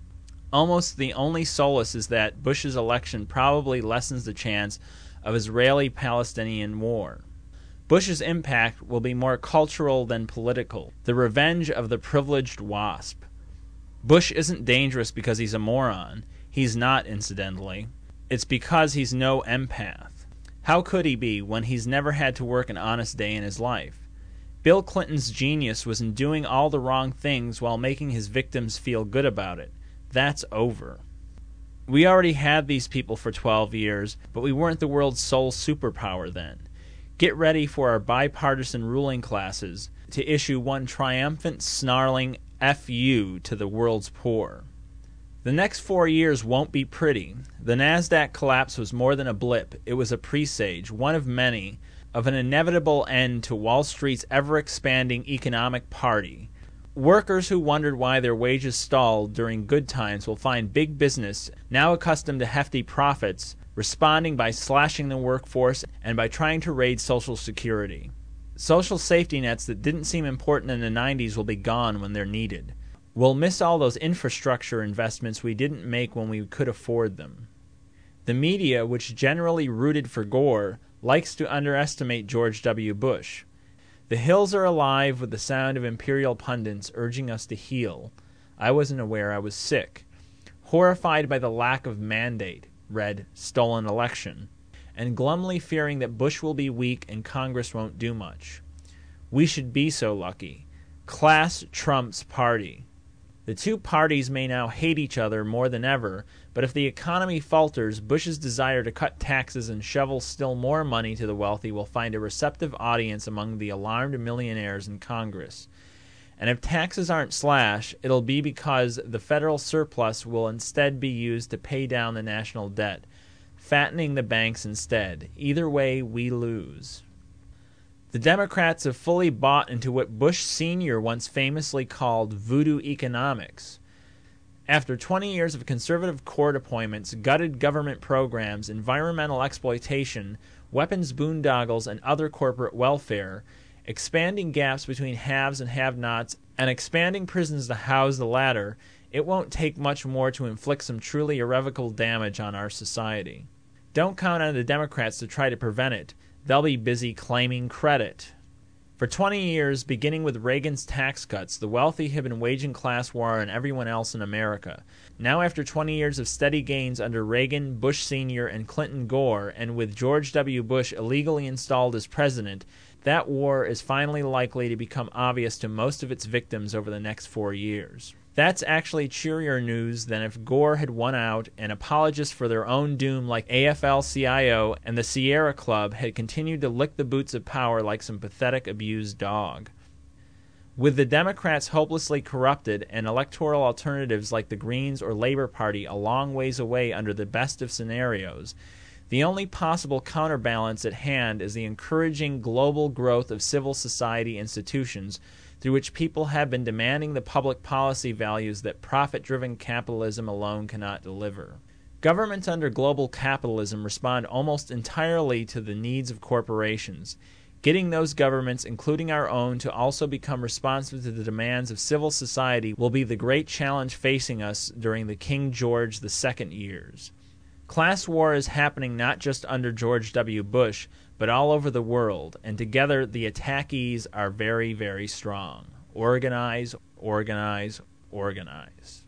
Almost the only solace is that Bush's election probably lessens the chance of Israeli-Palestinian war. Bush's impact will be more cultural than political, the revenge of the privileged WASP. Bush isn't dangerous because he's a moron. He's not, incidentally. It's because he's no empath. How could he be when he's never had to work an honest day in his life? Bill Clinton's genius was in doing all the wrong things while making his victims feel good about it. That's over. We already had these people for twelve years, but we weren't the world's sole superpower then. Get ready for our bipartisan ruling classes to issue one triumphant, snarling F U to the world's poor. The next four years won't be pretty. The NASDAQ collapse was more than a blip. It was a presage, one of many, of an inevitable end to Wall Street's ever-expanding economic party. Workers who wondered why their wages stalled during good times will find big business, now accustomed to hefty profits, responding by slashing the workforce and by trying to raid Social Security. Social safety nets that didn't seem important in the nineties will be gone when they're needed. We'll miss all those infrastructure investments we didn't make when we could afford them. The media, which generally rooted for Gore, likes to underestimate George W. Bush. The hills are alive with the sound of imperial pundits urging us to heal. I wasn't aware I was sick. Horrified by the lack of mandate, read stolen election, and glumly fearing that Bush will be weak and Congress won't do much. We should be so lucky. Class trumps party. The two parties may now hate each other more than ever, But if the economy falters, Bush's desire to cut taxes and shovel still more money to the wealthy will find a receptive audience among the alarmed millionaires in Congress. And if taxes aren't slashed, it'll be because the federal surplus will instead be used to pay down the national debt, fattening the banks instead. Either way, we lose. The Democrats have fully bought into what Bush Senior once famously called voodoo economics. After twenty years of conservative court appointments, gutted government programs, environmental exploitation, weapons boondoggles, and other corporate welfare, expanding gaps between haves and have-nots, and expanding prisons to house the latter, it won't take much more to inflict some truly irrevocable damage on our society. Don't count on the Democrats to try to prevent it. They'll be busy claiming credit. For twenty years, beginning with Reagan's tax cuts, the wealthy have been waging class war on everyone else in America. Now, after twenty years of steady gains under Reagan, Bush Senior, and Clinton Gore, and with George W. Bush illegally installed as president, that war is finally likely to become obvious to most of its victims over the next four years. That's actually cheerier news than if Gore had won out and apologists for their own doom like A F L C I O and the Sierra Club had continued to lick the boots of power like some pathetic abused dog. With the Democrats hopelessly corrupted and electoral alternatives like the Greens or Labor Party a long ways away under the best of scenarios, the only possible counterbalance at hand is the encouraging global growth of civil society institutions through which people have been demanding the public policy values that profit-driven capitalism alone cannot deliver. Governments under global capitalism respond almost entirely to the needs of corporations. Getting those governments, including our own, to also become responsive to the demands of civil society will be the great challenge facing us during the King George the Second years. Class war is happening not just under George W. Bush, but all over the world, and together the attackees are very, very strong. Organize, organize, organize.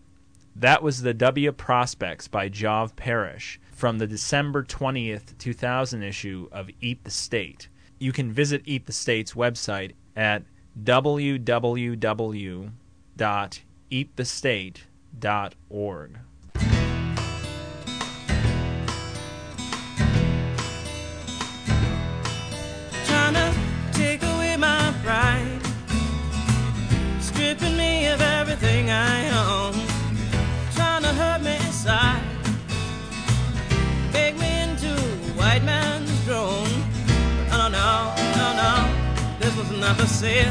That was the W Prospects by Jov Parrish from the December twentieth, two thousand issue of Eat the State. You can visit Eat the State's website at w w w dot eat the state dot org. Stripping me of everything I own, trying to hurt me inside, make me into a white man's drone. But oh no, no, no, this was not for sale.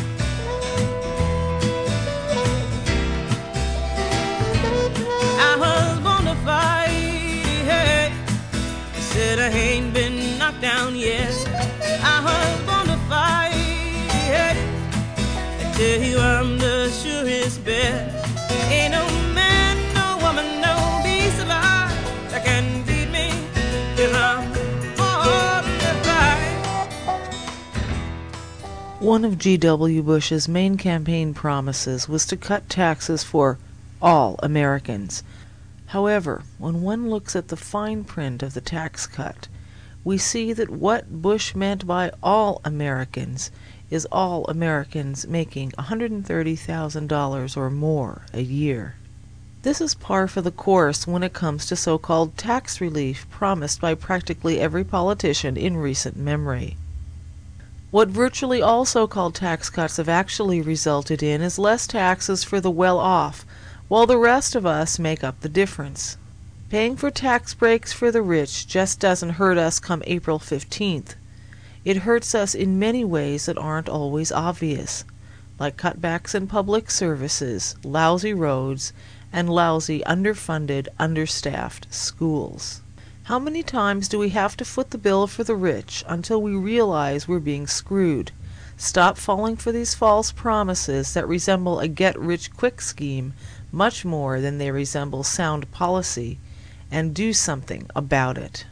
I was born to fight, hey. They said I ain't been knocked down yet. I was born to fight, hey. Tell you I'm the surest bet. Ain't no man, no woman, no beast alive that can beat me if I'm born to fight. One of G W Bush's main campaign promises was to cut taxes for all Americans. However, when one looks at the fine print of the tax cut, we see that what Bush meant by all Americans is all Americans making one hundred thirty thousand dollars or more a year. This is par for the course when it comes to so-called tax relief promised by practically every politician in recent memory. What virtually all so-called tax cuts have actually resulted in is less taxes for the well-off, while the rest of us make up the difference. Paying for tax breaks for the rich just doesn't hurt us come April fifteenth. It hurts us in many ways that aren't always obvious, like cutbacks in public services, lousy roads, and lousy, underfunded, understaffed schools. How many times do we have to foot the bill for the rich until we realize we're being screwed? Stop falling for these false promises that resemble a get-rich-quick scheme much more than they resemble sound policy, and do something about it.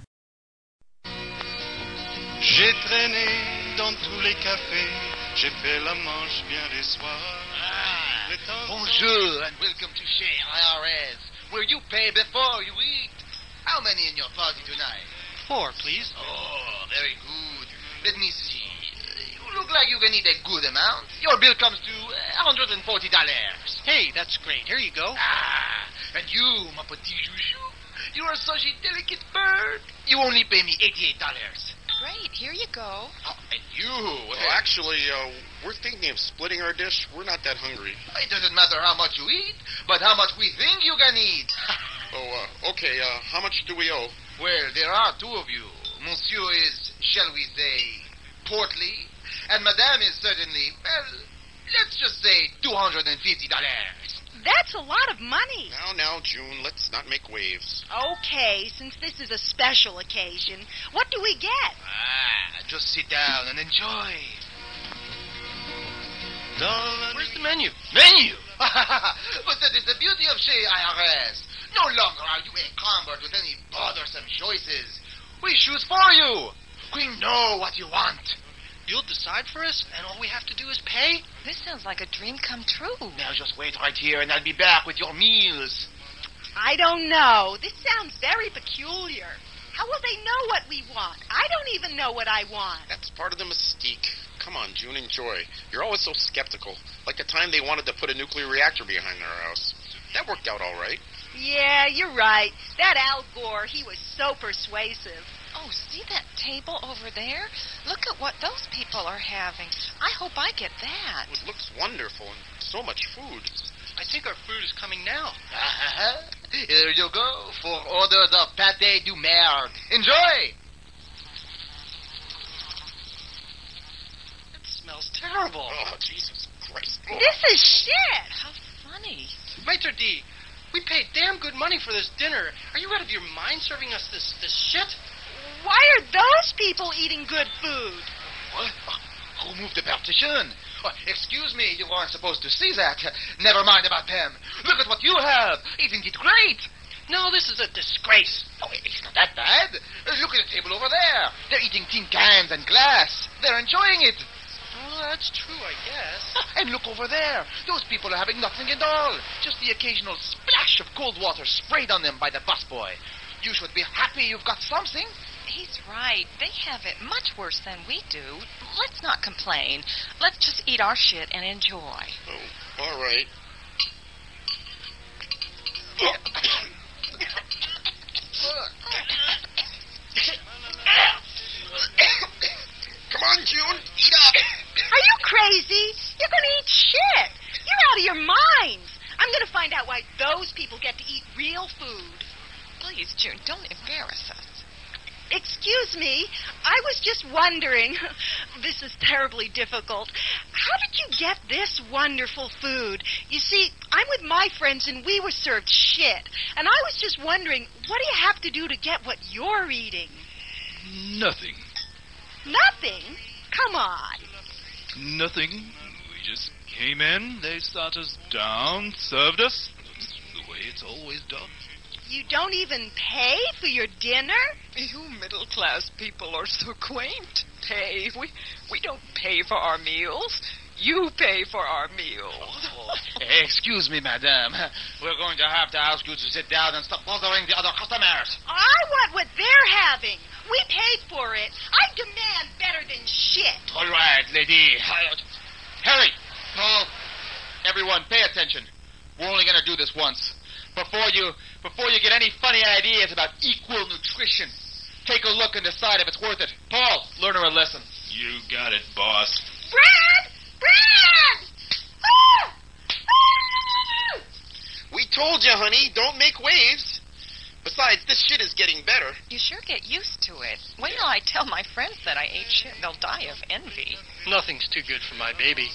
J'ai traîné dans tous les cafés, j'ai fait la manche bien des soirs. Ah, bonjour and welcome to Chez I R S, where you pay before you eat. How many in your party tonight? Four, please. Oh, very good. Let me see. You look like you're gonna need a good amount. Your bill comes to one hundred forty dollars. Hey, that's great. Here you go. Ah, And you, my petit chouchou, you are such a delicate bird. You only pay me eighty-eight dollars. Great, here you go. Oh, and you? Well, actually, uh, we're thinking of splitting our dish. We're not that hungry. It doesn't matter how much you eat, but how much we think you can eat. Oh, uh, okay, uh, how much do we owe? Well, there are two of you. Monsieur is, shall we say, portly, and Madame is certainly, well, let's just say two hundred fifty dollars. That's a lot of money. Now, now, June, let's not make waves. Okay, since this is a special occasion, what do we get? Ah, just sit down and enjoy. Where's the menu? Menu? But that is the beauty of Chez I R S. No longer are you encumbered with any bothersome choices. We choose for you. We know what you want. You'll decide for us, and all we have to do is pay? This sounds like a dream come true. Now just wait right here, and I'll be back with your meals. I don't know. This sounds very peculiar. How will they know what we want? I don't even know what I want. That's part of the mystique. Come on, June, enjoy. You're always so skeptical. Like the time they wanted to put a nuclear reactor behind our house. That worked out all right. Yeah, you're right. That Al Gore, he was so persuasive. Oh, see that table over there? Look at what those people are having. I hope I get that. It looks wonderful and so much food. I think our food is coming now. Uh-huh. Here you go, for orders of pâté du merde. Enjoy! It smells terrible. Oh, Jesus Christ. Oh. This is shit. How funny. Maitre D', we paid damn good money for this dinner. Are you out of your mind serving us this, this shit? Why are those people eating good food? What? Who moved the partition? Oh, excuse me, you weren't supposed to see that. Never mind about them. Look at what you have. Isn't it great? No, this is a disgrace. Oh, it's not that bad. Look at the table over there. They're eating tin cans and glass. They're enjoying it. Well, that's true, I guess. And look over there. Those people are having nothing at all. Just the occasional splash of cold water sprayed on them by the busboy. You should be happy you've got something. He's right. They have it much worse than we do. Let's not complain. Let's just eat our shit and enjoy. Oh, all right. Come on, June. Eat up. Are you crazy? You're going to eat shit. You're out of your minds. I'm going to find out why those people get to eat real food. Please, June, don't embarrass us. Excuse me, I was just wondering, this is terribly difficult, how did you get this wonderful food? You see, I'm with my friends and we were served shit, and I was just wondering, what do you have to do to get what you're eating? Nothing. Nothing? Come on. Nothing. We just came in, they sat us down, served us. It's the way it's always done. You don't even pay for your dinner? You middle-class people are so quaint. Pay? We, we don't pay for our meals. You pay for our meals. Oh, excuse me, madame. We're going to have to ask you to sit down and stop bothering the other customers. I want what they're having. We paid for it. I demand better than shit. All right, lady. Harry, Paul, everyone, pay attention. We're only going to do this once. Before you, before you get any funny ideas about equal nutrition, take a look and decide if it's worth it. Paul, learn her a lesson. You got it, boss. Brad! Brad! Ah! Ah! We told you, honey, don't make waves. Besides, this shit is getting better. You sure get used to it. Wait till I tell my friends that I ate shit. They'll die of envy. Nothing's too good for my baby.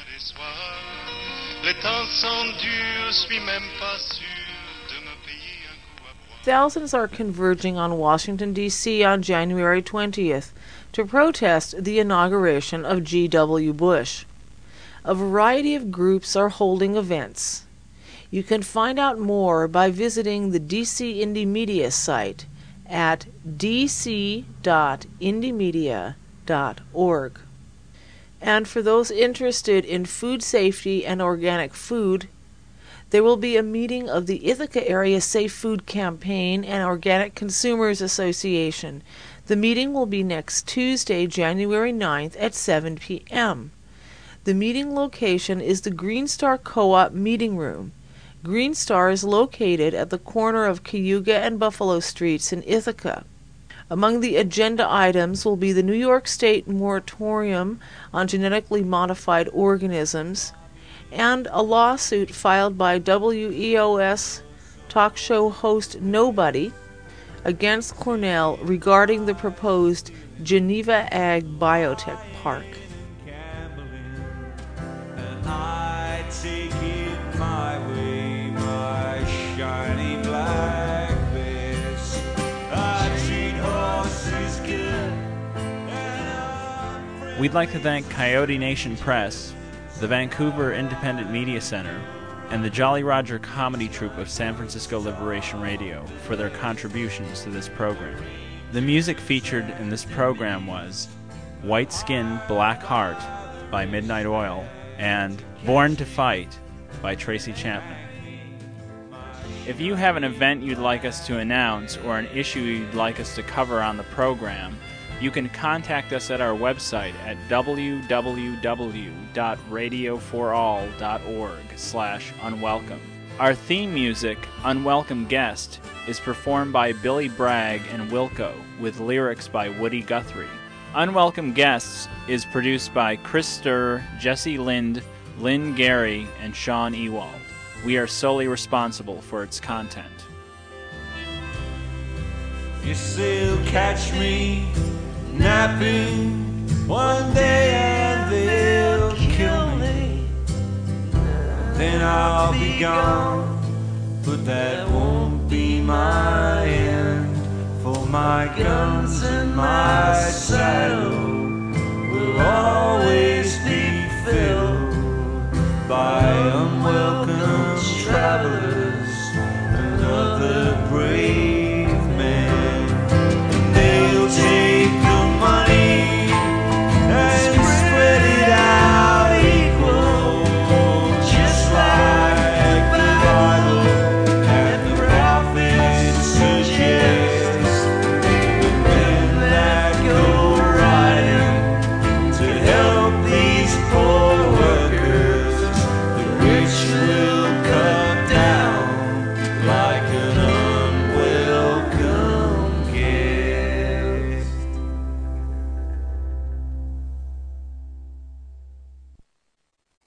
Thousands are converging on Washington, D C on January twentieth to protest the inauguration of G W Bush. A variety of groups are holding events. You can find out more by visiting the D C Indie Media site at d c dot indie media dot org. And for those interested in food safety and organic food, there will be a meeting of the Ithaca Area Safe Food Campaign and Organic Consumers Association. The meeting will be next Tuesday, January ninth at seven p.m. The meeting location is the Green Star Co-op Meeting Room. Green Star is located at the corner of Cayuga and Buffalo Streets in Ithaca. Among the agenda items will be the New York State moratorium on genetically modified organisms and a lawsuit filed by W E O S talk show host Nobody against Cornell regarding the proposed Geneva Ag Biotech Park. I take it my way, my shiny black bess. I treat horses good. We'd like to thank Coyote Nation Press, the Vancouver Independent Media Center, and the Jolly Roger Comedy Troupe of San Francisco Liberation Radio for their contributions to this program. The music featured in this program was White Skin, Black Heart by Midnight Oil and Born to Fight by Tracy Chapman. If you have an event you'd like us to announce or an issue you'd like us to cover on the program, you can contact us at our website at w w w dot radio for all dot org slash unwelcome. Our theme music, Unwelcome Guest, is performed by Billy Bragg and Wilco with lyrics by Woody Guthrie. Unwelcome Guests is produced by Chris Sturr, Jesse Lind, Lynn Gary, and Sean Ewald. We are solely responsible for its content. You still catch me napping one day and they'll kill me. Then I'll be gone, but that won't be my end. For my guns and my saddle